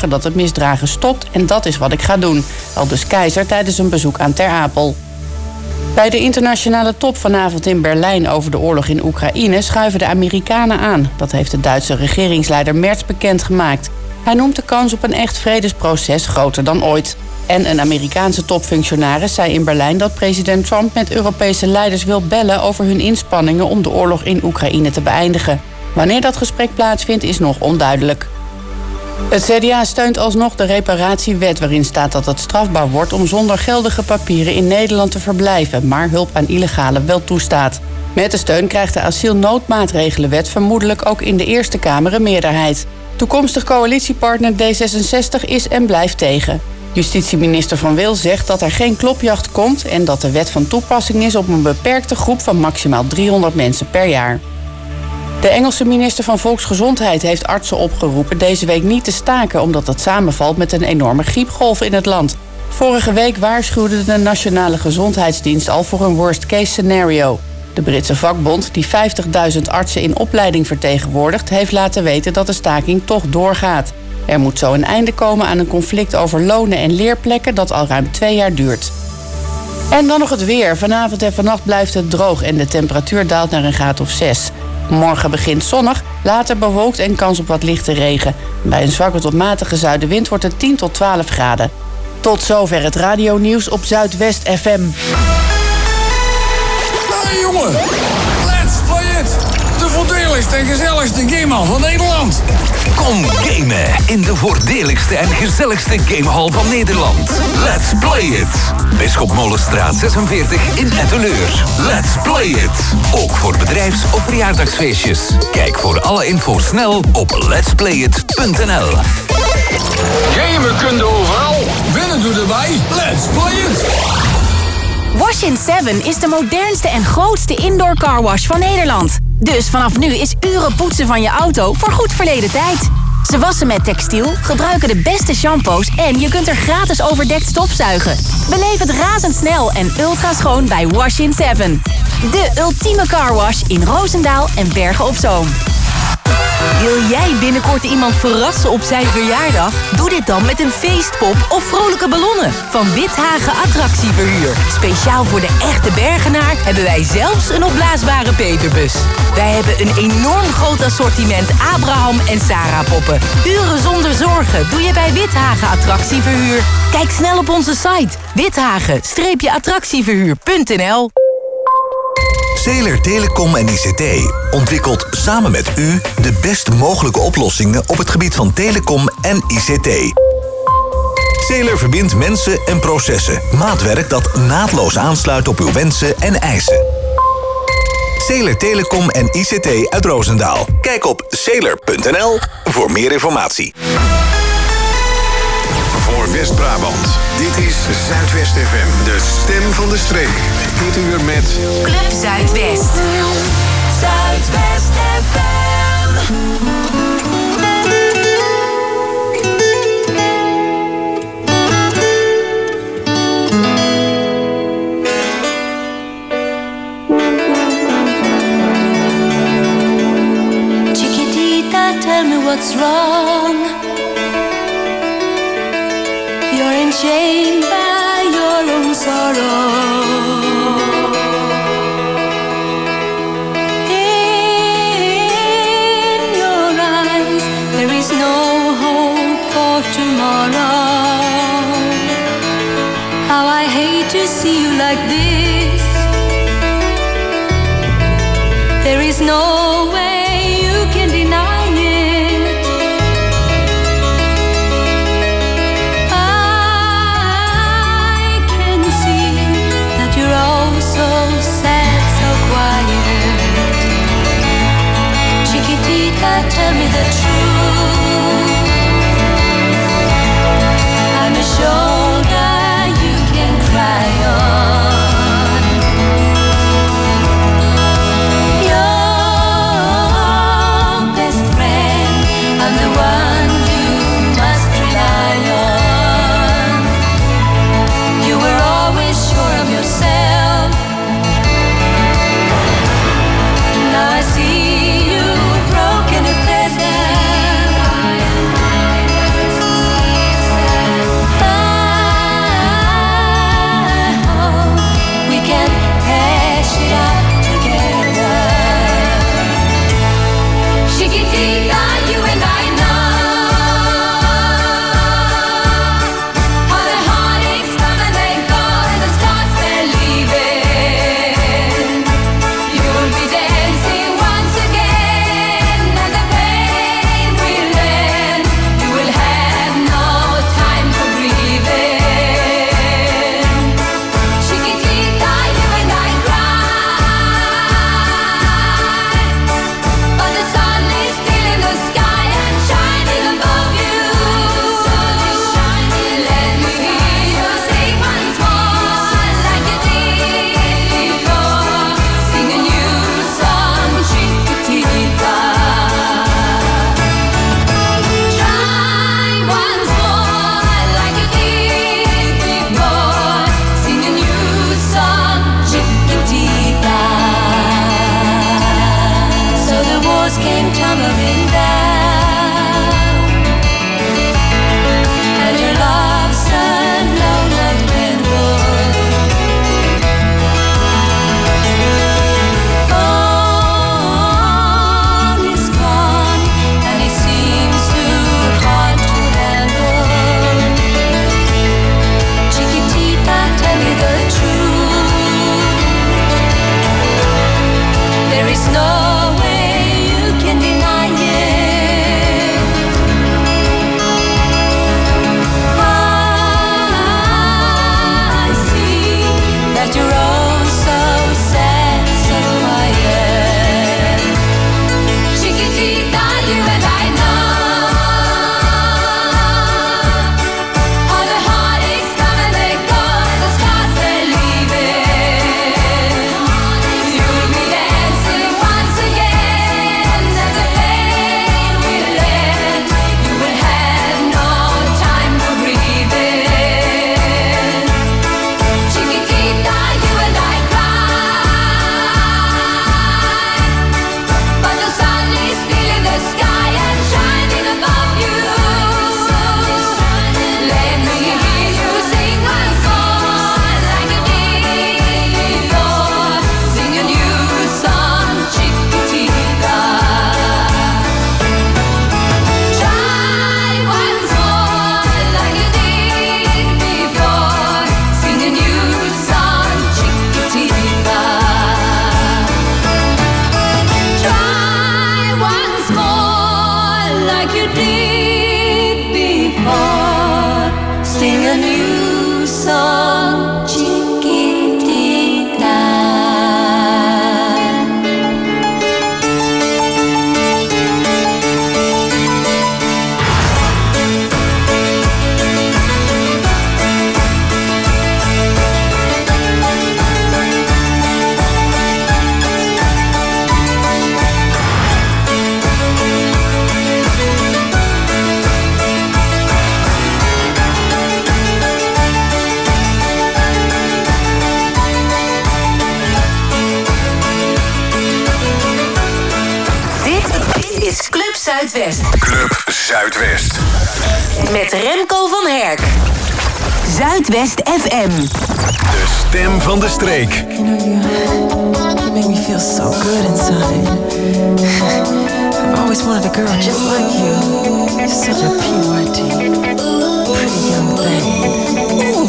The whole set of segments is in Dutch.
zorgen dat het misdragen stopt en dat is wat ik ga doen, aldus Keizer tijdens een bezoek aan Ter Apel. Bij de internationale top vanavond in Berlijn over de oorlog in Oekraïne schuiven de Amerikanen aan. Dat heeft de Duitse regeringsleider Merz bekendgemaakt. Hij noemt de kans op een echt vredesproces groter dan ooit. En een Amerikaanse topfunctionaris zei in Berlijn dat president Trump met Europese leiders wil bellen over hun inspanningen om de oorlog in Oekraïne te beëindigen. Wanneer dat gesprek plaatsvindt is nog onduidelijk. Het CDA steunt alsnog de reparatiewet waarin staat dat het strafbaar wordt om zonder geldige papieren in Nederland te verblijven, maar hulp aan illegalen wel toestaat. Met de steun krijgt de asielnoodmaatregelenwet vermoedelijk ook in de Eerste Kamer een meerderheid. Toekomstig coalitiepartner D66 is en blijft tegen. Justitieminister Van Wil zegt dat er geen klopjacht komt en dat de wet van toepassing is op een beperkte groep van maximaal 300 mensen per jaar. De Engelse minister van Volksgezondheid heeft artsen opgeroepen deze week niet te staken omdat het samenvalt met een enorme griepgolf in het land. Vorige week waarschuwde de Nationale Gezondheidsdienst al voor een worst-case scenario. De Britse vakbond, die 50.000 artsen in opleiding vertegenwoordigt, heeft laten weten dat de staking toch doorgaat. Er moet zo een einde komen aan een conflict over lonen en leerplekken dat al ruim 2 jaar duurt. En dan nog het weer. Vanavond en vannacht blijft het droog en de temperatuur daalt naar een graad of 6. Morgen begint zonnig, later bewolkt en kans op wat lichte regen. Bij een zwakke tot matige zuidenwind wordt het 10 tot 12 graden. Tot zover het radionieuws op Zuidwest FM. Nou jongen, let's play it! De voordeligste en gezelligste gamehal van Nederland. Kom gamen in de voordeligste en gezelligste gamehal van Nederland. Let's play it! Bisschopmolenstraat 46 in Etteleur. Let's play it! Ook voor bedrijfs- of verjaardagsfeestjes. Kijk voor alle info snel op letsplayit.nl. Gamen kun je overal, winnen doe erbij. Let's play it! Wash-in 7 is de modernste en grootste indoor carwash van Nederland. Dus vanaf nu is uren poetsen van je auto voor goed verleden tijd. Ze wassen met textiel, gebruiken de beste shampoos en je kunt er gratis overdekt stofzuigen. Beleef het razendsnel en ultra schoon bij Wash-in 7. De ultieme carwash in Roosendaal en Bergen op Zoom. Wil jij binnenkort iemand verrassen op zijn verjaardag? Doe dit dan met een feestpop of vrolijke ballonnen van Withagen Attractieverhuur. Speciaal voor de echte Bergenaar hebben wij zelfs een opblaasbare peperbus. Wij hebben een enorm groot assortiment Abraham en Sarah poppen. Uren zonder zorgen doe je bij Withagen Attractieverhuur. Kijk snel op onze site withagen-attractieverhuur.nl. Zeeler Telecom en ICT ontwikkelt samen met u de best mogelijke oplossingen op het gebied van telecom en ICT. Zeeler verbindt mensen en processen. Maatwerk dat naadloos aansluit op uw wensen en eisen. Zeeler Telecom en ICT uit Roosendaal. Kijk op zeeler.nl voor meer informatie. Voor West-Brabant. Dit is Zuidwest FM, de stem van de streek. Dit uur met Club Zuidwest. Zuidwest FM. Chiquitita, tell me what's wrong. You're enchained by your own sorrow. In your eyes, there is no hope for tomorrow. How I hate to see you like this. There is no way you can deny it. Tell me the truth. I'm a shoulder you can cry on. You're Zuidwest. Club Zuidwest. Met Remco van Herk. Zuidwest FM. De stem van de streek. You know, you make me feel so good inside. I've always wanted a girl just like you. You're such a PYT, pretty young thing. Ooh.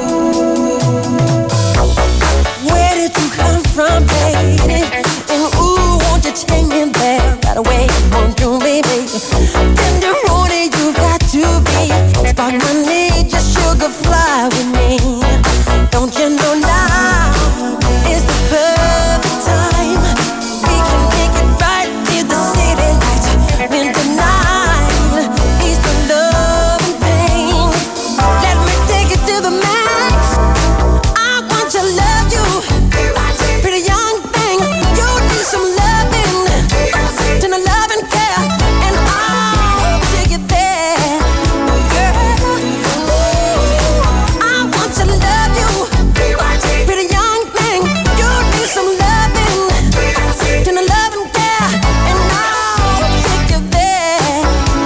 Where did you come from, baby? And ooh, won't you take me there right away? Won't you, baby? Tenderoni, you've got to be. Spark my need, just sugar fly with me. Don't you know now is the perfect time? We can make it right near the city lights. When the night is the love and pain. Let me take it to the max. I want to love you, pretty young thing. You need some loving, to the love and care, and I'll take it there, girl. Ooh, I want to love you, pretty young thing. You need some loving, to the love and care, and I'll take you there.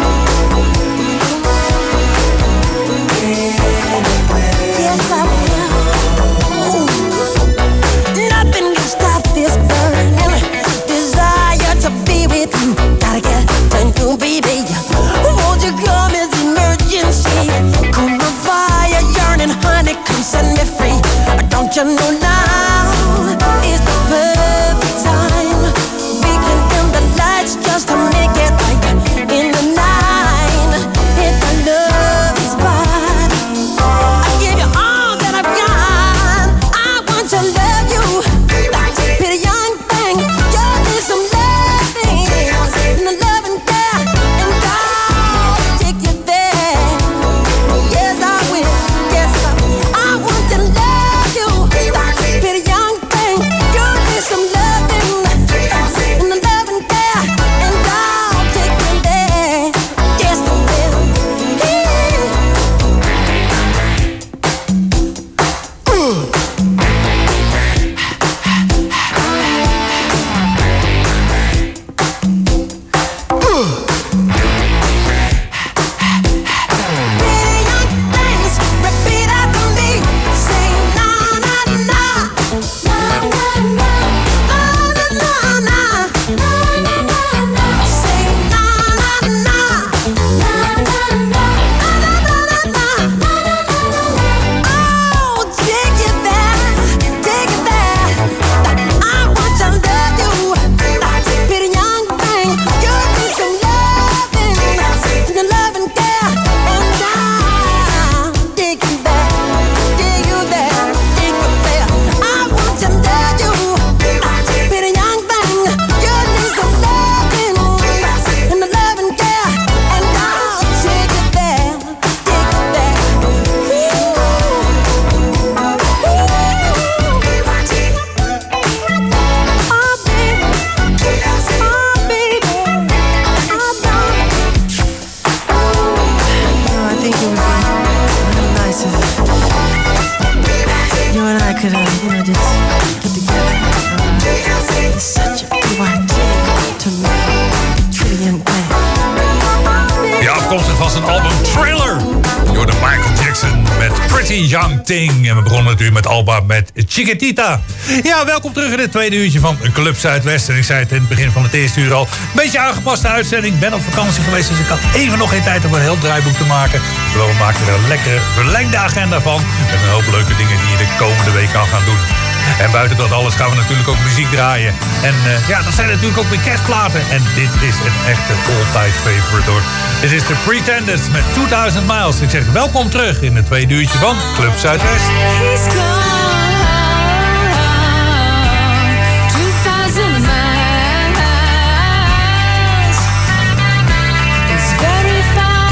Yes, I will. Ooh. Nothing can stop this burning desire to be with you. Gotta get to you, baby. Won't you come as emergency? Come the fire yearning, honey, come set me free. Don't you know now is the perfect time? We can dim the lights just to make it right. In the night, hit the love spot. I give you all that I've got. I want to love you, pretty young thing. You need some loving, and the love and care, and I'll take you there. Yes, I will. Yes, I will. I want to love you, pretty young thing. You need some loving, and the love and care, and I'll take you there. Yes, I will. Pretty young things, repeat after me. Say na na na, na na na, na na na, na na na. Say na na na, na na na, na na na. Oh, take it there, take it there. I want to love you, pretty young thing. You need some loving, the love and care, and I'll take you there, take you there, take you there. I want to love you, pretty young thing. You need some loving, and the love and care, and I'll take you there, take you there. Oh, baby, oh, baby, oh, darling. I think it would be real nice if you and I could, just get together. It's such a PYT to me, pretty young thing. Ja, afkomstig van zijn album Thriller. Door de Michael Jackson met Pretty Young Thing. En we begonnen natuurlijk met Alba met Chiquitita. Ja, welkom terug in het tweede uurtje van Club Zuidwest. En ik zei het in het begin van het eerste uur al. Een beetje aangepaste uitzending. Ik ben op vakantie geweest, dus ik had even nog geen tijd om een heel draaiboek te maken. Maar we maakten er een lekkere verlengde agenda van. Met een hoop leuke dingen die je de komende week kan gaan doen. En buiten dat alles gaan we natuurlijk ook muziek draaien. En ja, dat zijn natuurlijk ook weer kerstplaten. En dit is een echte all-time favorite hoor. Dit is The Pretenders met 2000 Miles. Ik zeg welkom terug in het tweede uurtje van Club Zuidwest. He's gone 2000 miles. It's very far.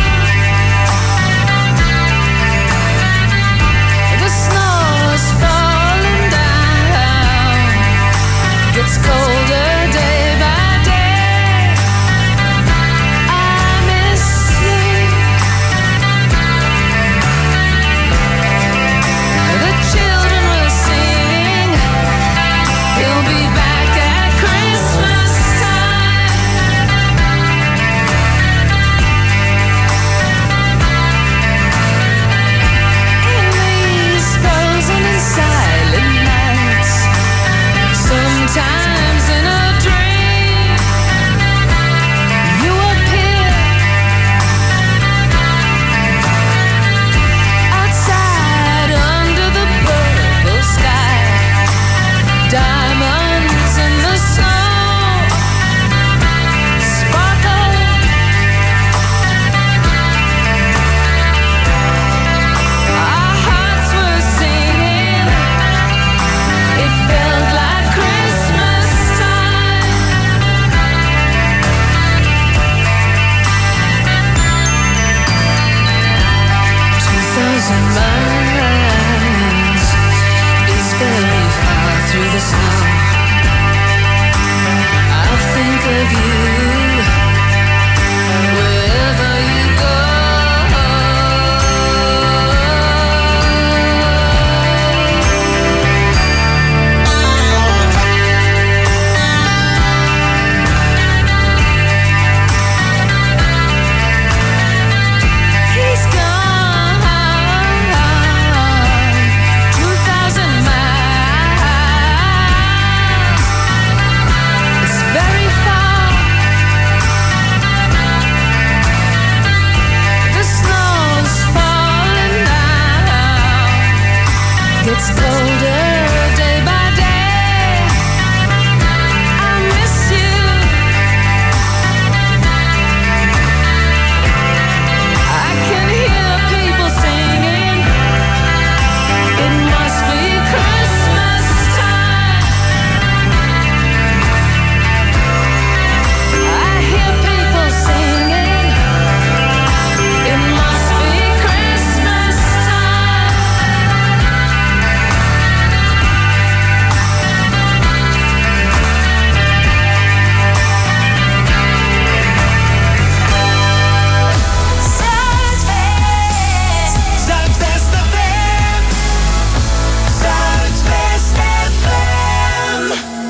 The snow is falling down. Gets colder day by day. I miss you. The children will in my eyes is very far through the snow. I'll think of you wherever you go. He's gone 2,000 miles. It's very far. The snow's falling now. Gets colder day by day. I miss you. I can hear people singing. It must be Christmas time. I hear people singing. It must be Christmas time. Zuidwest FM. Zuidwest FM.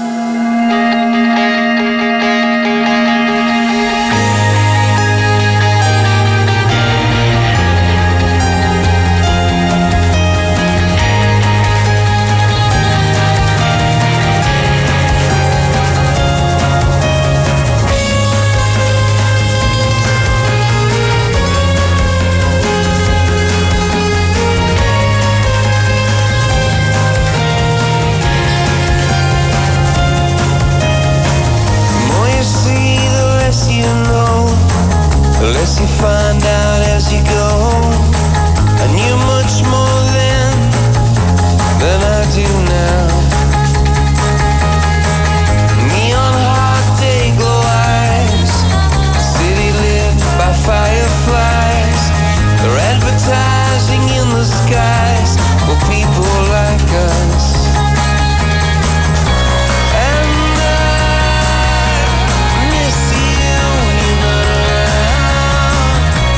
More you see, the less you know. The less you find out as you go. I knew much more then than I do now. Neon hot day glow eyes. City lit by fireflies. They're advertising in the skies for people like us. And I miss you when you're not around.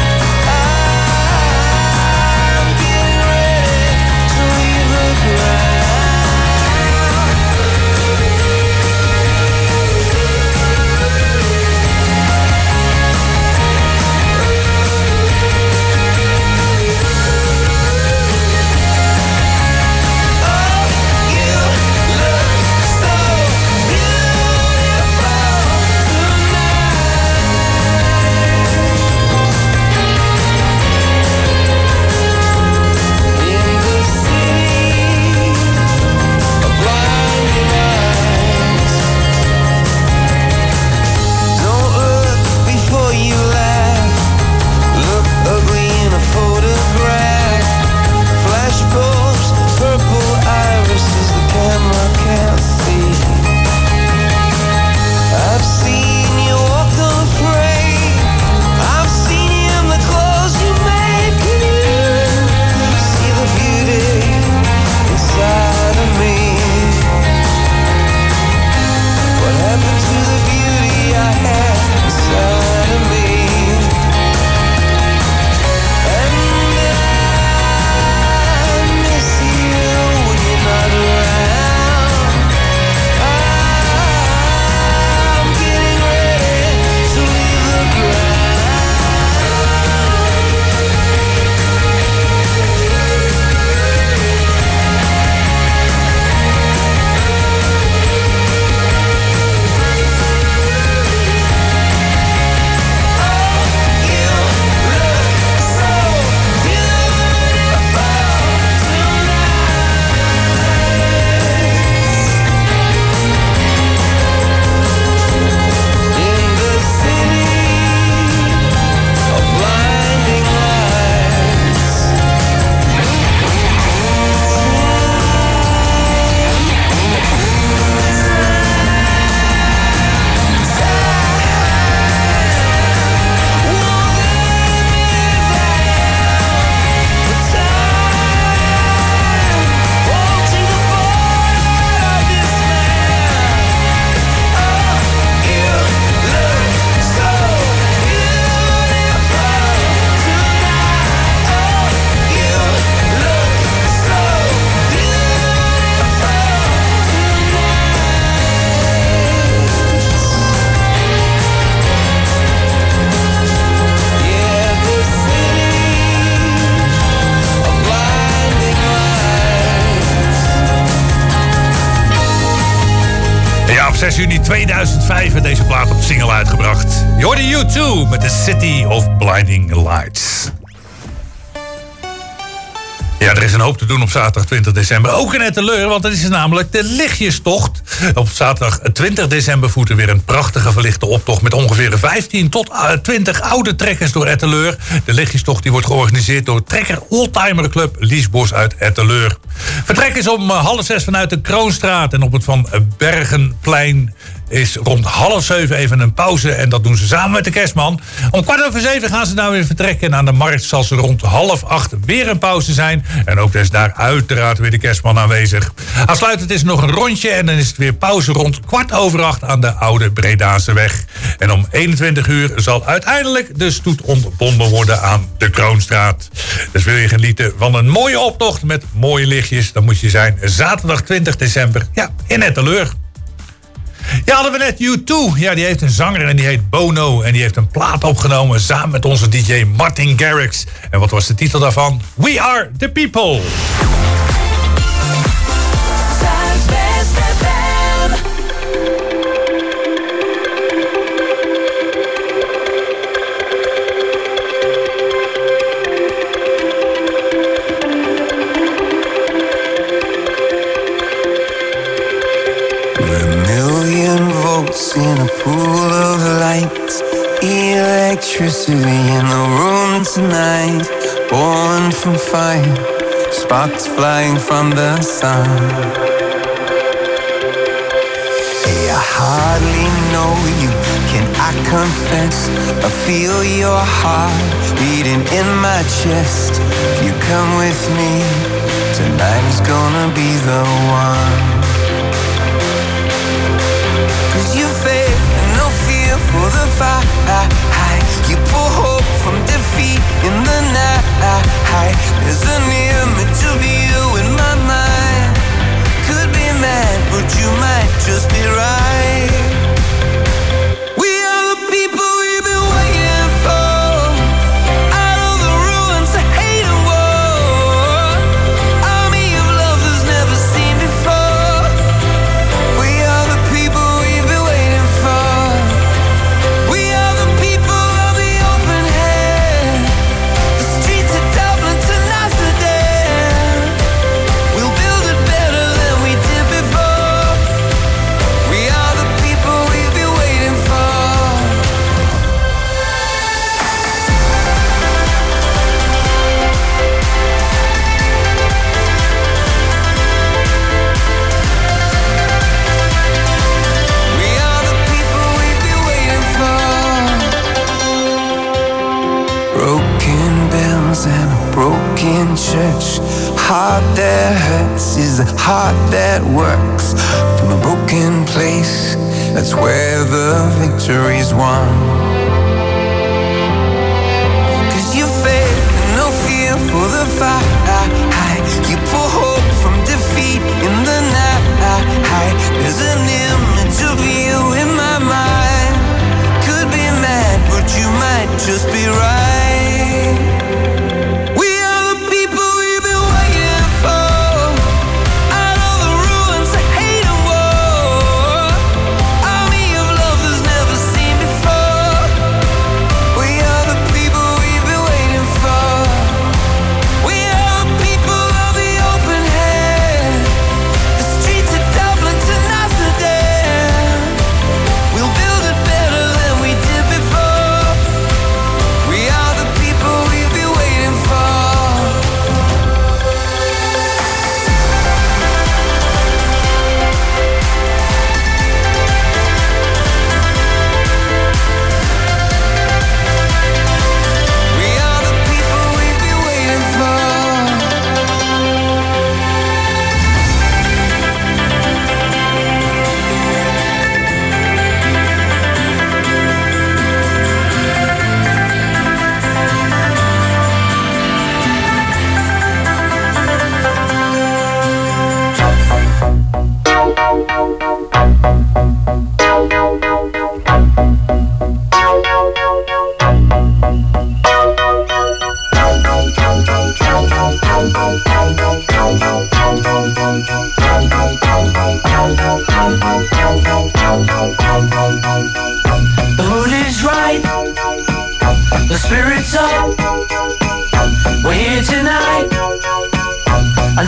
I'm getting ready to leave the ground. Oh, 6 juni 2005 werd deze plaat op single uitgebracht. Je hoorde U2 met The City of Blinding Lights. Ja, er is een hoop te doen op zaterdag 20 december. Ook in Etteleur, want het is namelijk de lichtjestocht. Op zaterdag 20 december voert er weer een prachtige verlichte optocht... met ongeveer 15 tot 20 oude trekkers door Etteleur. De lichtjestocht die wordt georganiseerd door Trekker Oldtimer Club Liesbos uit Etteleur. Vertrek is om 6:30 vanuit de Kroonstraat en op het Van Bergenplein... is rond 6:30 even een pauze en dat doen ze samen met de kerstman. Om 7:15 gaan ze nou weer vertrekken en aan de markt zal ze rond 7:30 weer een pauze zijn. En ook is daar uiteraard weer de kerstman aanwezig. Aansluitend is er nog een rondje en dan is het weer pauze rond 7:15 aan de Oude Bredaanse weg. En om 21 uur zal uiteindelijk de stoet ontbonden worden aan de Kroonstraat. Dus wil je genieten van een mooie optocht met mooie lichtjes, dan moet je zijn zaterdag 20 december in Etteleur. Ja, hadden we net U2. Ja, die heeft een zanger en die heet Bono. En die heeft een plaat opgenomen samen met onze DJ Martin Garrix. En wat was de titel daarvan? We Are The People. In a pool of light, electricity in the room tonight. Born from fire, sparks flying from the sun. Hey, I hardly know you, can I confess? I feel your heart beating in my chest. If you come with me, tonight is gonna be the one. You faith and no fear for the fight. You pull hope from defeat in the night. There's an image of you in my mind. Could be mad, but you might just be right. We are the people we've been waiting for. Out of the ruins of hate and war. Army of lovers never seen before. We are the people broken church. Heart that hurts is a heart that works. From a broken place, that's where the victory's won. 'Cause you faith and no fear for the fight. You pull hope from defeat in the night. There's an image of you in my mind. Could be mad, but you might just be right. Before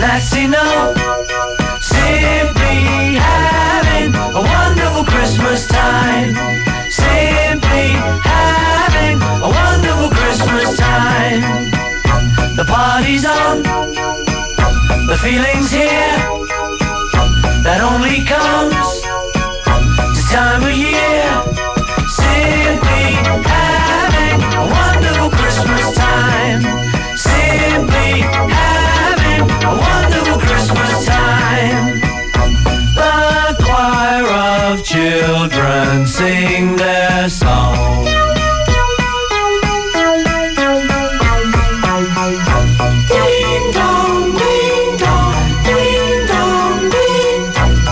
that's enough. Simply having a wonderful Christmas time. Simply having a wonderful Christmas time. The party's on, the feeling's here. That only comes this time of year. Simply having a wonderful Christmas time. Simply having a wonderful Christmas time. The choir of children sing their song. Ding dong, ding dong, ding dong, ding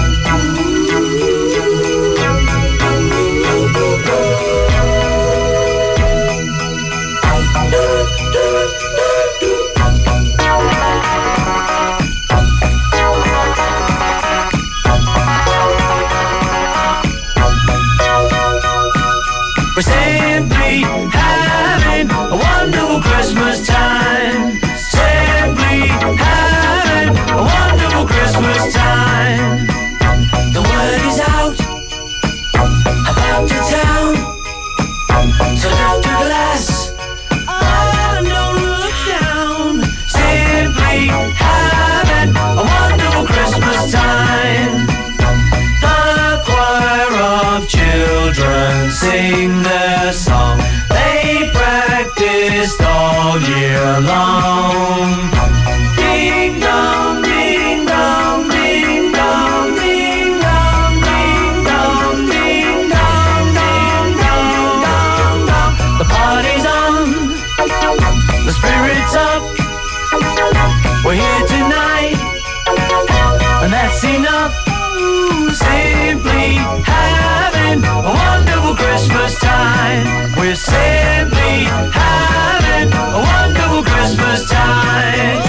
We're simply having a wonderful Christmas time. Simply having a wonderful Christmas time. The word is out about the town. So lift a glass, oh, and don't look down. Simply having a wonderful Christmas time. The choir of children sing their song. They practiced all year long. Ding dong, ding dong, ding dong, ding dong, ding dong, ding dong, ding dong, dong, dong. The party's on, the spirit's up. We're here tonight, and that's enough. Simply having a wonderful Christmas time. We're simply having a wonderful Christmas time.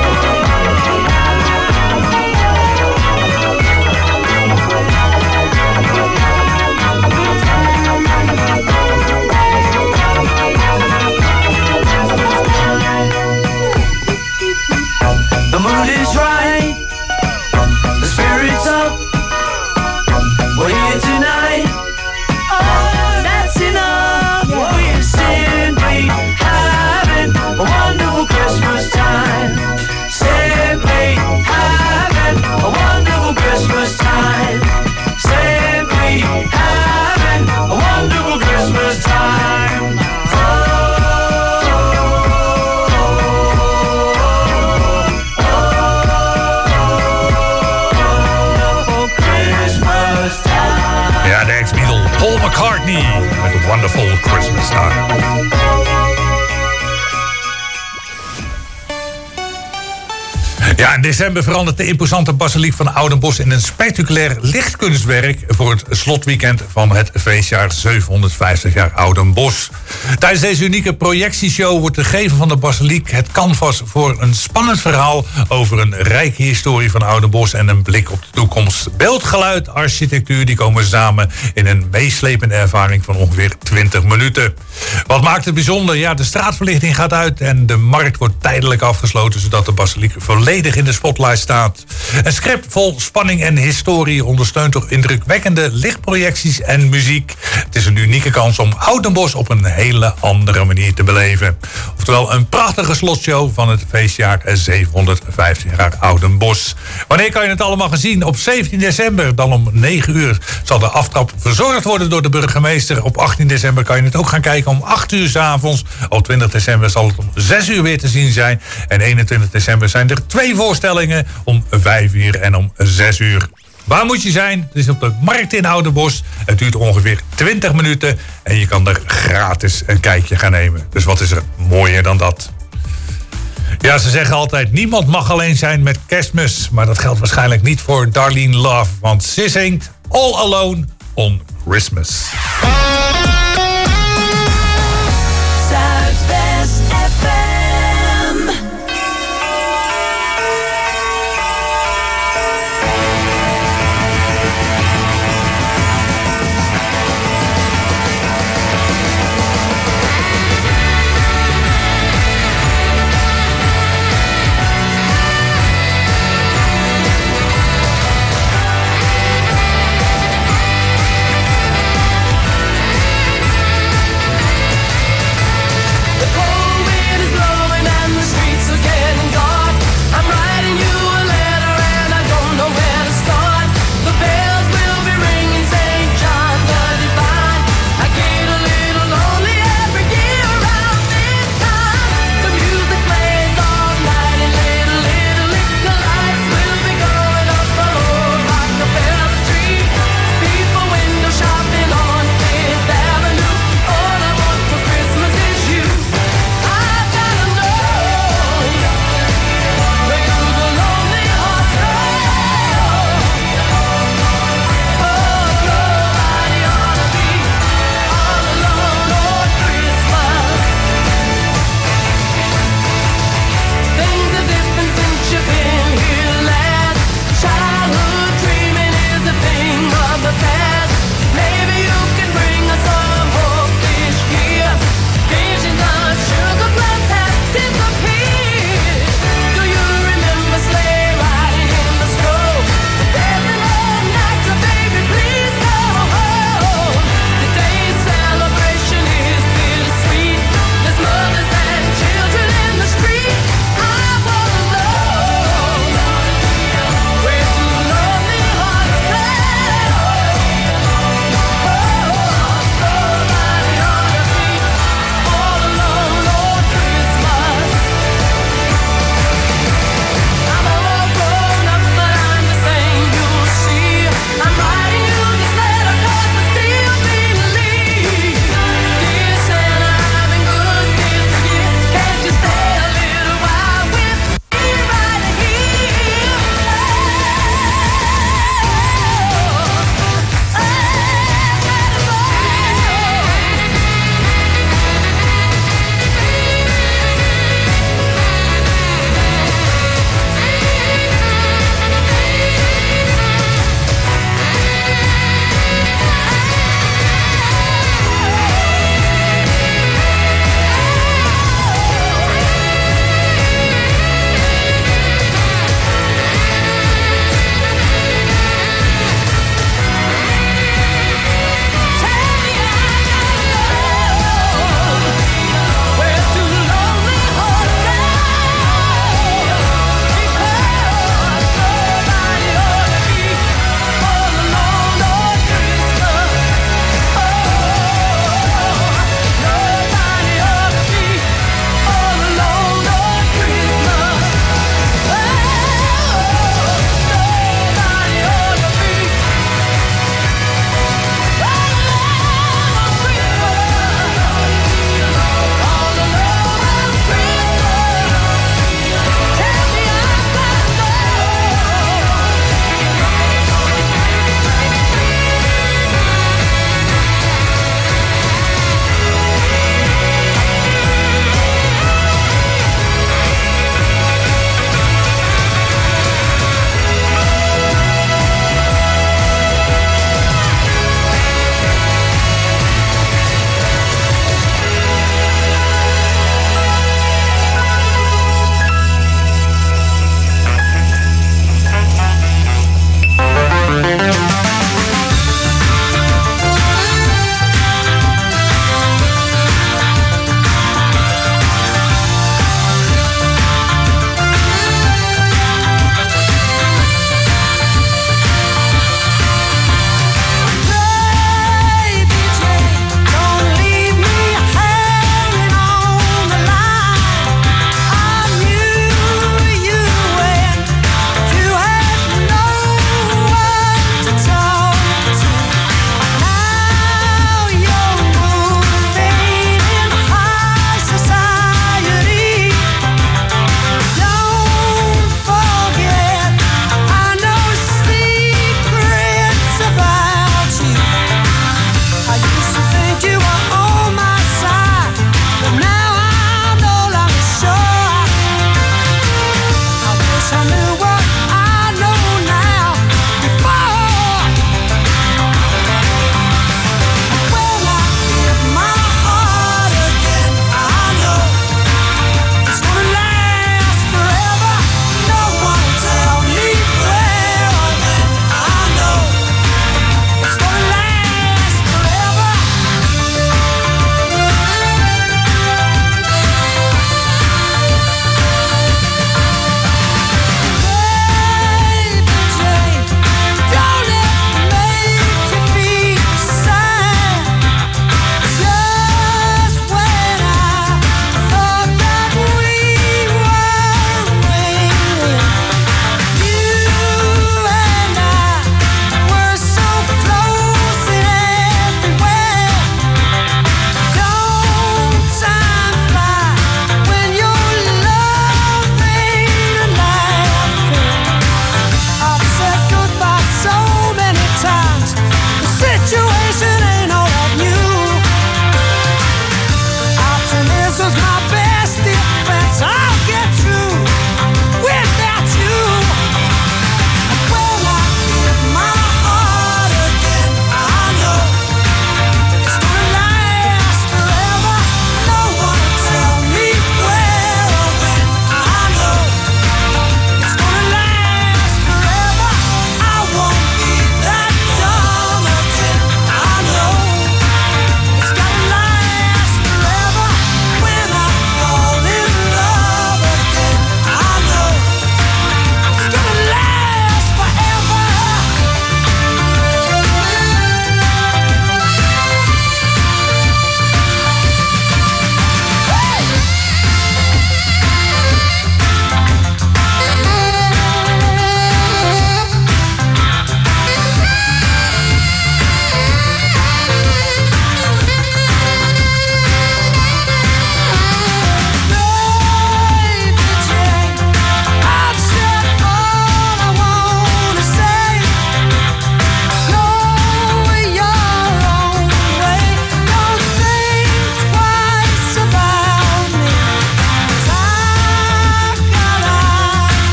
The mood is right, the spirit's up. We're here tonight, oh, that's enough. We're simply having a wonderful Christmas time. Simply having a wonderful Christmas time. Simply having a wonderful Christmas time. Ja, de ex-Beatle Paul McCartney met een Wonderful Christmas Time. Ja, in december verandert de imposante basiliek van Oudenbosch in een spectaculair lichtkunstwerk voor het slotweekend van het feestjaar 750 jaar Oudenbosch. Tijdens deze unieke projectieshow wordt de gever van de basiliek het canvas voor een spannend verhaal over een rijke historie van Oudenbosch en een blik op de toekomst. Beeld, geluid, architectuur, die komen samen in een meeslepende ervaring van ongeveer 20 minuten. Wat maakt het bijzonder? Ja, de straatverlichting gaat uit en de markt wordt tijdelijk afgesloten, zodat de basiliek volledig in de spotlight staat. Een script vol spanning en historie, ondersteund door indrukwekkende lichtprojecties en muziek. Het is een unieke kans om Oudenbosch op een hele andere manier te beleven. Oftewel een prachtige slotshow van het feestjaar 750 jaar Oudenbosch. Wanneer kan je het allemaal gaan zien? Op 17 december, dan om 9 uur, zal de aftrap verzorgd worden door de burgemeester. Op 18 december kan je het ook gaan kijken om 8 uur 's avonds. Op 20 december zal het om 6 uur weer te zien zijn. En 21 december zijn er 2 voorstellingen om 5 uur en om 6 uur. Waar moet je zijn? Het is op de markt in Oudenbosch. Het duurt ongeveer 20 minuten en je kan er gratis een kijkje gaan nemen. Dus wat is er mooier dan dat? Ja, ze zeggen altijd, niemand mag alleen zijn met Kerstmis. Maar dat geldt waarschijnlijk niet voor Darlene Love. Want ze zingt All Alone on Christmas. Zuidwest FM.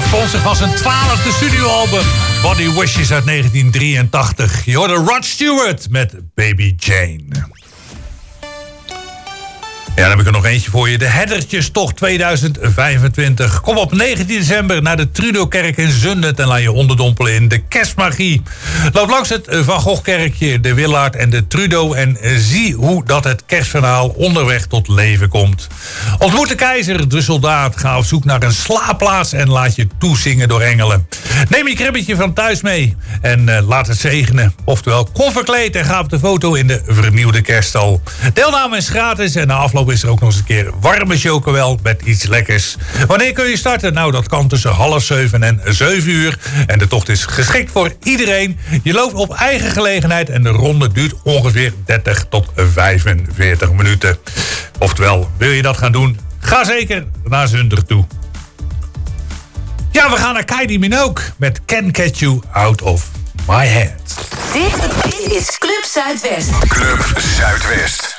Afkomstig van zijn 12e studioalbum Body Wishes uit 1983. Je hoorde Rod Stewart met Baby Jane. Ja, dan heb ik er nog eentje voor je. De Herdertjestocht 2025. Kom op 19 december naar de Trudeaukerk in Zundert en laat je onderdompelen in de kerstmagie. Loop langs het Van Gogh-kerkje, de Willaard en de Trudeau en zie hoe dat het kerstverhaal onderweg tot leven komt. Ontmoet de keizer, de soldaat, ga op zoek naar een slaapplaats en laat je toezingen door engelen. Neem je kribbetje van thuis mee en laat het zegenen. Oftewel, kom verkleed en ga op de foto in de vernieuwde kerststal. Deelname is gratis en na afloop is er ook nog eens een keer warme chocowel met iets lekkers. Wanneer kun je starten? Nou, dat kan tussen 6:30 en 7 uur. En de tocht is geschikt voor iedereen. Je loopt op eigen gelegenheid en de ronde duurt ongeveer 30 tot 45 minuten. Oftewel, wil je dat gaan doen? Ga zeker naar Zundert toe. Ja, we gaan naar Kylie Minogue met Can't Get You Out of My Head. Dit is Club Zuidwest. Club Zuidwest.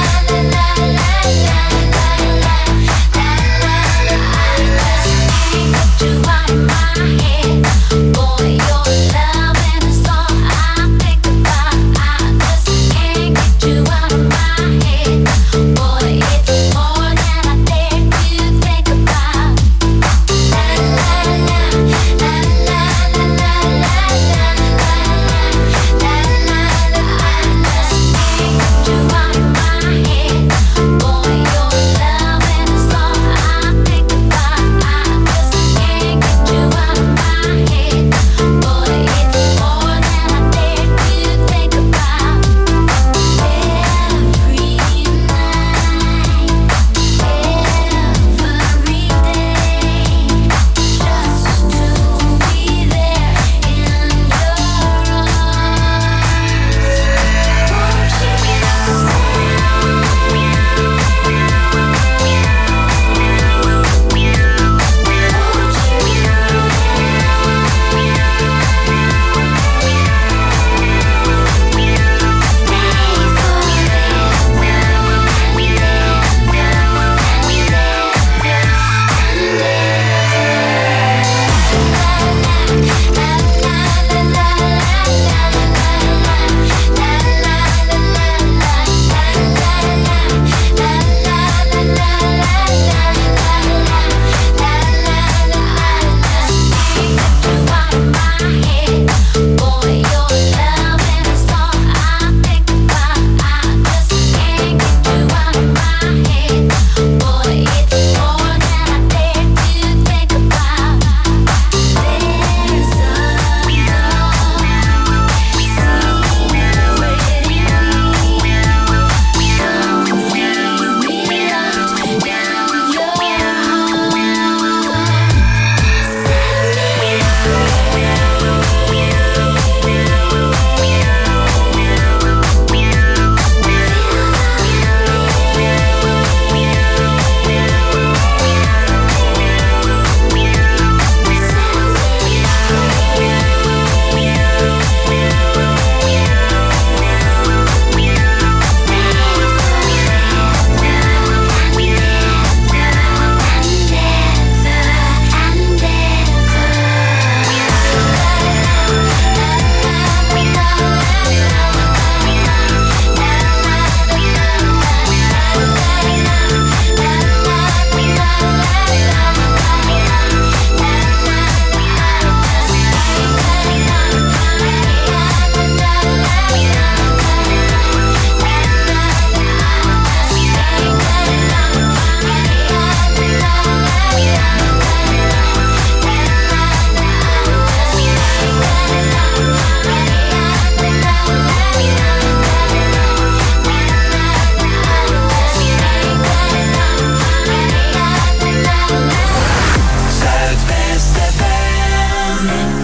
La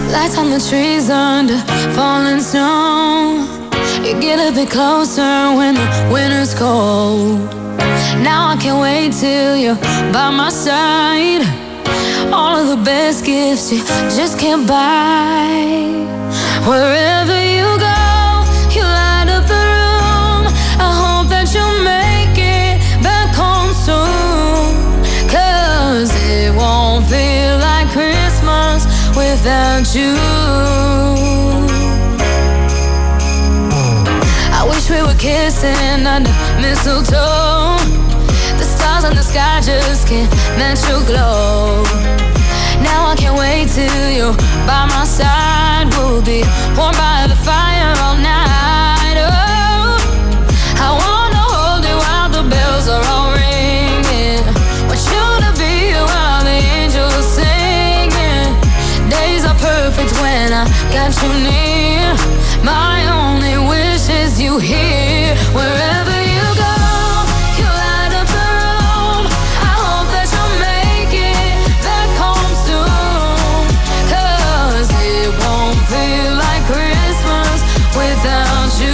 Lights on the trees under falling snow. You get a bit closer when the winter's cold. Now I can't wait till you're by my side. All of the best gifts you just can't buy. Wherever you go, you light up the room. I hope that you'll make it back home soon. 'Cause it won't feel like Christmas without you. I wish we were kissing under mistletoe. The stars in the sky just can't match your glow. Now I can't wait till you're by my side. We'll be warm by the fire all night. Oh, I wanna hold you while the bells are all ringing. Want you to be here while the angels singing. Days are perfect when I got you near. My only wish is you here. Wherever you go, you light up the room. I hope that you'll make it back home soon. 'Cause it won't feel like Christmas without you.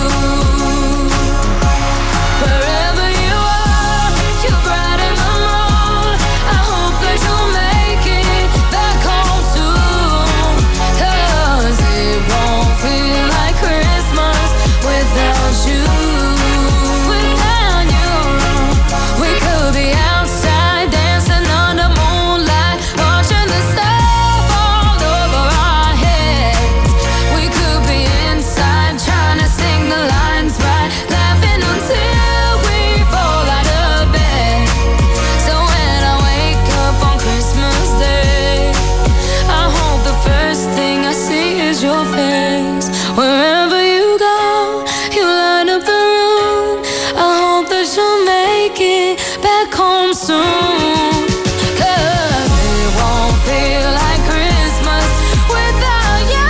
Wherever you are, you're bright in the moon. I hope that you'll make it back home soon. 'Cause it won't feel like Christmas without you. Without you, we could be outside dancing under moonlight, watching the stars fall over our heads. We could be inside trying to sing the lines right, laughing until we fall out of bed. So when I wake up on Christmas Day, I hope the first thing I see is your face. Wherever you go, you light up the room. I hope that you'll make it back home soon. 'Cause it won't feel like Christmas without you.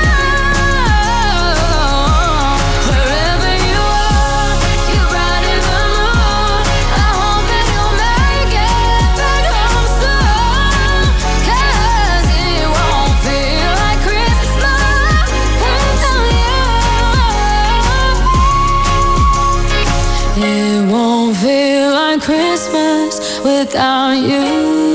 Wherever you are, you're bright in the moon. I hope that you'll make it back home soon. 'Cause it won't feel like Christmas without you. It won't feel like Christmas without you.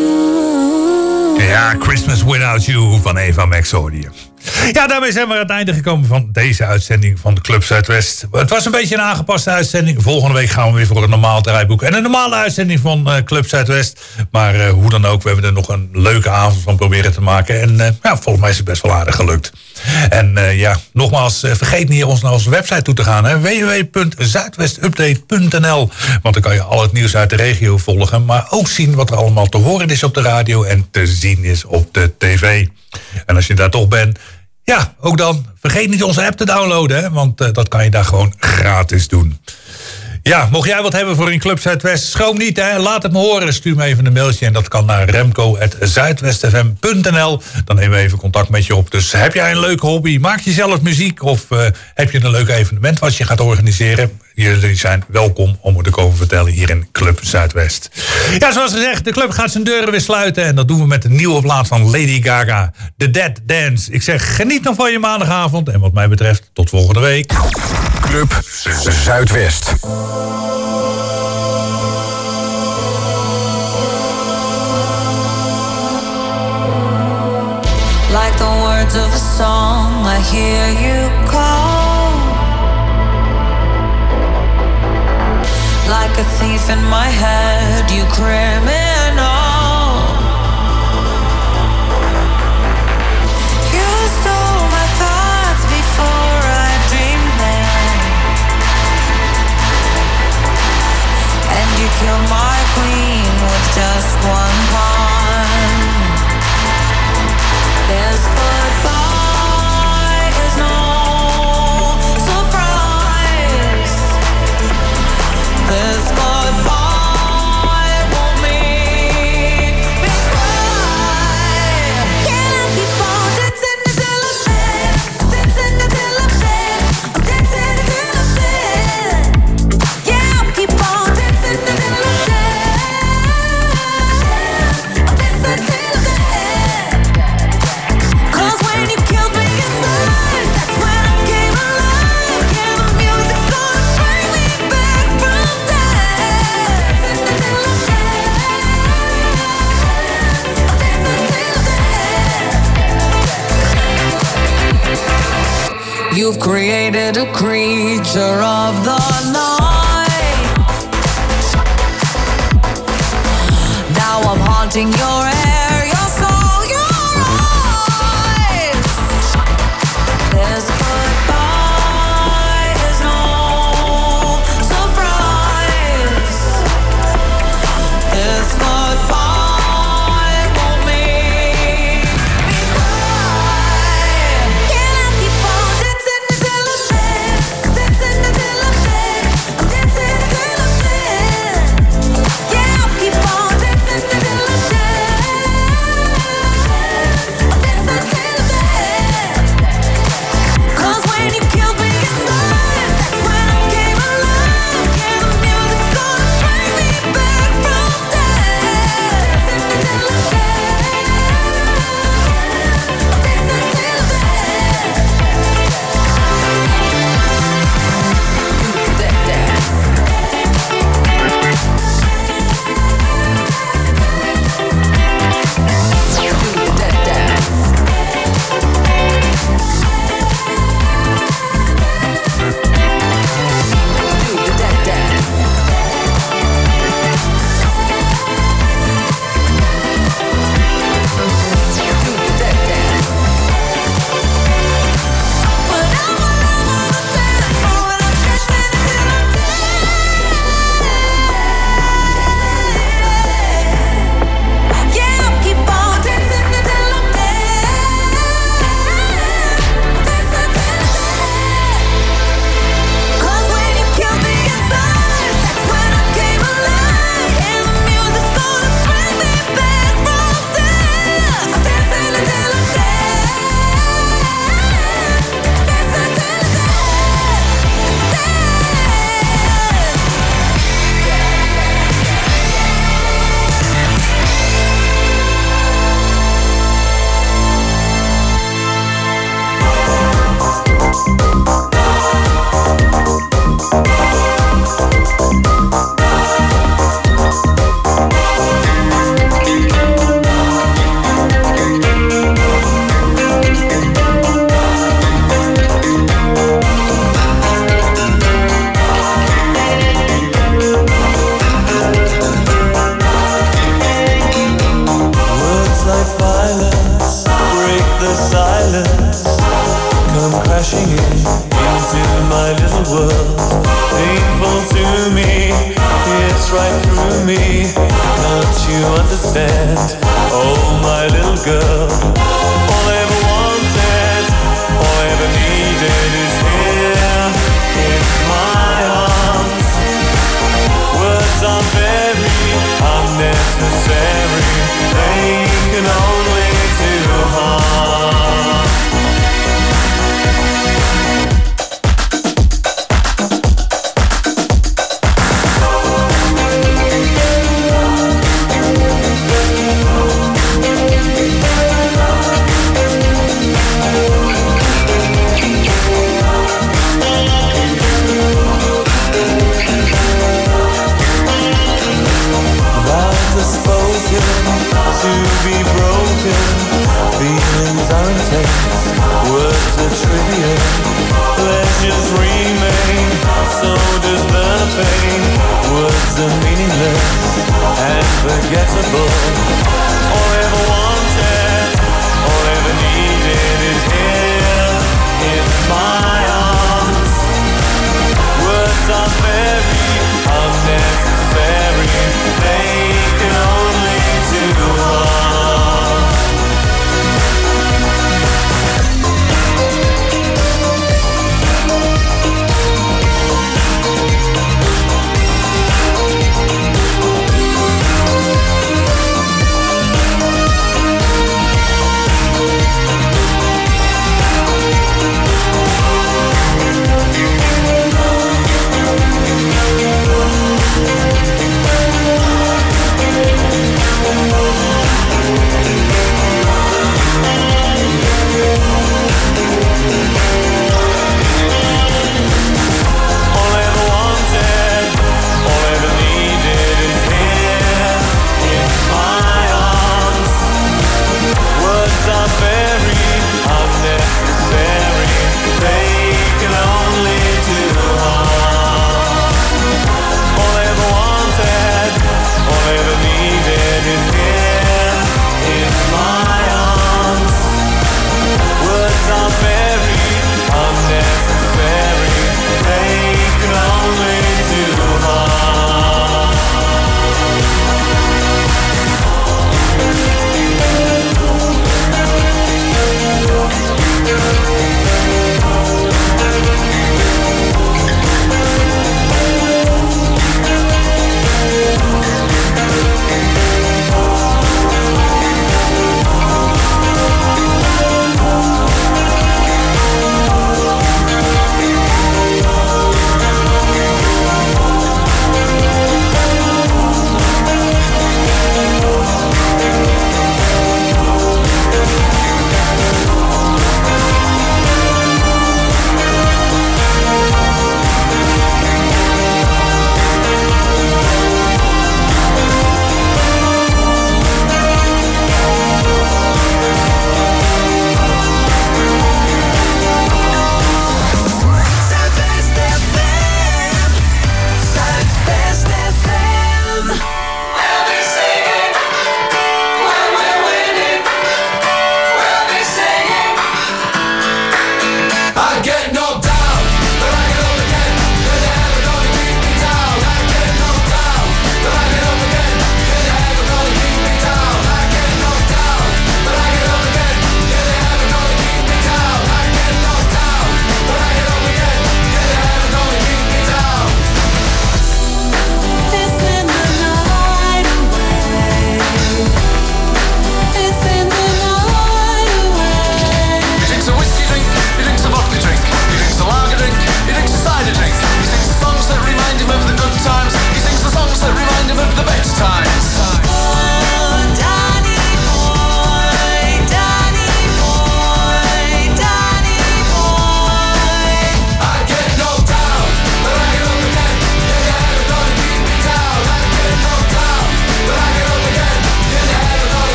Ja, Christmas Without You van Eva Max hoorde je. Ja, daarmee zijn we aan het einde gekomen van deze uitzending van de Club Zuidwest. Het was een beetje een aangepaste uitzending. Volgende week gaan we weer voor een normaal draaiboek en een normale uitzending van Club Zuidwest. Maar hoe dan ook, we hebben er nog een leuke avond van proberen te maken. En ja, volgens mij is het best wel aardig gelukt. En ja, nogmaals, vergeet niet naar onze website toe te gaan. www.zuidwestupdate.nl. Want dan kan je al het nieuws uit de regio volgen. Maar ook zien wat er allemaal te horen is op de radio en te zien is op de tv. En als je daar toch bent, ja, ook dan vergeet niet onze app te downloaden. Hè, want dat kan je daar gewoon gratis doen. Ja, mocht jij wat hebben voor een Club Zuidwest, schroom niet, hè? Laat het me horen. Stuur me even een mailtje en dat kan naar remco@zuidwestfm.nl. Dan nemen we even contact met je op. Dus heb jij een leuke hobby, maak je zelf muziek of heb je een leuk evenement wat je gaat organiseren? Jullie zijn welkom om het te komen vertellen hier in Club Zuidwest. Ja, zoals gezegd, de club gaat zijn deuren weer sluiten. En dat doen we met een nieuwe plaat van Lady Gaga, The Dead Dance. Ik zeg, geniet nog van je maandagavond. En wat mij betreft, tot volgende week. Club Zuidwest. Like the words of a song, I hear you call. Like a thief in my head, you criminal. You stole my thoughts before I dreamed them, and you killed my queen with just one pawn. This goodbye is no surprise. This goodbye won't mean You've created a creature of the night. Now I'm haunting your hair, your soul, your eyes. This goodbye is no surprise. This goodbye won't make me cry. Can I keep on dancing until I'm dead? Dancing until I'm dead. Dancing until I'm dead. Yeah, I'll keep on dancing until I'm dead. I'll dance until I'm dead. 'Cause when you killed me inside, that's when I came alive. Yeah, the music's gonna bring me back from death. Dancing until I'm dead. I'll dance until I'm dead. Do that dance. Do that dance. Do that dance. Do that dance. But I'm all over the dance floor and I'm dancing until I'm dead. Yeah, I'll keep on dancing until I'm dead. Dance until I'm dead. 'Cause when you killed me inside, that's when I came alive. And the music's gonna bring me back from death. I'm dancing until I'm dead. Dance until I'm dead. Words like violence break the silence, come crashing into my little world. Painful to me, it's right through me. Can't you understand? Oh, my little girl. All I ever wanted, all I ever needed is here in my arms. Words are very unnecessary. They can only do harm. Vows are spoken to be broken. Feelings are intense, words are trivial. Pleasures remain, so does the pain. Words are meaningless and forgettable.